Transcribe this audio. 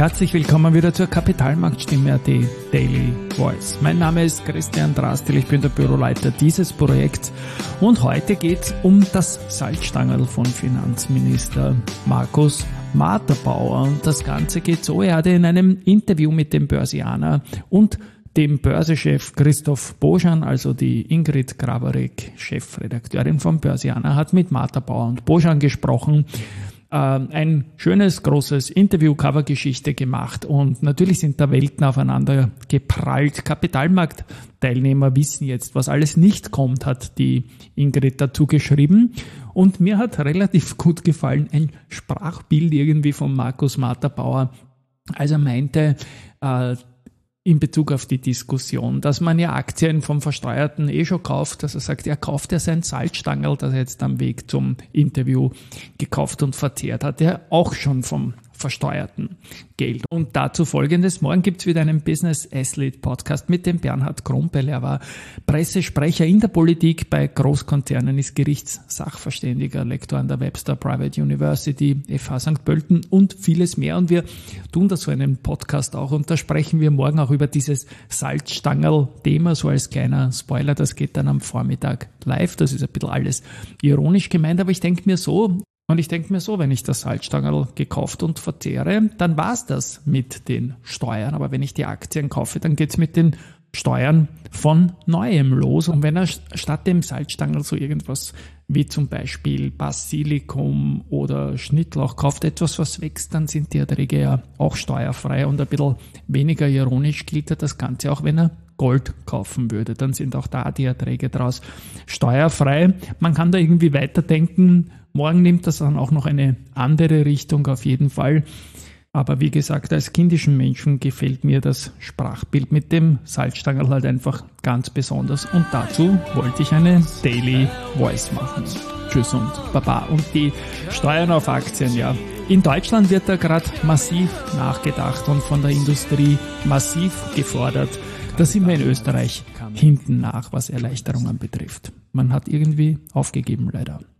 Herzlich willkommen wieder zur Kapitalmarktstimme AT Daily Voice. Mein Name ist Christian Drastil, ich bin der Büroleiter dieses Projekts und heute geht es um das Salzstangerl von Finanzminister Markus Matterbauer. Und das Ganze geht so, er hatte in einem Interview mit dem Börsianer und dem Börsechef Christoph Boschan, also die Ingrid Grabarek, Chefredakteurin vom Börsianer, hat mit Matterbauer und Boschan gesprochen, ein schönes, großes Interview-Cover-Geschichte gemacht und natürlich sind da Welten aufeinander geprallt. Kapitalmarktteilnehmer wissen jetzt, was alles nicht kommt, hat die Ingrid dazu geschrieben. Und mir hat relativ gut gefallen ein Sprachbild irgendwie von Markus Matterbauer, als er meinte, in Bezug auf die Diskussion, dass man ja Aktien vom Versteuerten schon kauft, dass er sagt, er kauft ja sein Salzstangerl, das er jetzt am Weg zum Interview gekauft und verzehrt hat, er auch schon vom versteuerten Geld. Und dazu Folgendes: Morgen gibt's wieder einen Business Athlete Podcast mit dem Bernhard Krumpel. Er war Pressesprecher in der Politik bei Großkonzernen, ist Gerichtssachverständiger, Lektor an der Webster Private University, FH St. Pölten und vieles mehr. Und wir tun da so einen Podcast auch und da sprechen wir morgen auch über dieses Salzstangerl-Thema, so als kleiner Spoiler. Das geht dann am Vormittag live. Das ist ein bisschen alles ironisch gemeint, aber ich denke mir so, wenn ich das Salzstangerl gekauft und verzehre, dann war's das mit den Steuern. Aber wenn ich die Aktien kaufe, dann geht's mit den Steuern von Neuem los. Und wenn er statt dem Salzstangerl so irgendwas wie zum Beispiel Basilikum oder Schnittlauch kauft, etwas was wächst, dann sind die Erträge ja auch steuerfrei. Und ein bisschen weniger ironisch gilt das Ganze auch, wenn er Gold kaufen würde. Dann sind auch da die Erträge draus steuerfrei. Man kann da irgendwie weiterdenken. Morgen nimmt das dann auch noch eine andere Richtung auf jeden Fall. Aber wie gesagt, als kindischen Menschen gefällt mir das Sprachbild mit dem Salzstangerl halt einfach ganz besonders. Und dazu wollte ich eine Daily Voice machen. Tschüss und Baba. Und die Steuern auf Aktien, ja. In Deutschland wird da gerade massiv nachgedacht und von der Industrie massiv gefordert. Da sind wir in Österreich hinten nach, was Erleichterungen betrifft. Man hat irgendwie aufgegeben, leider.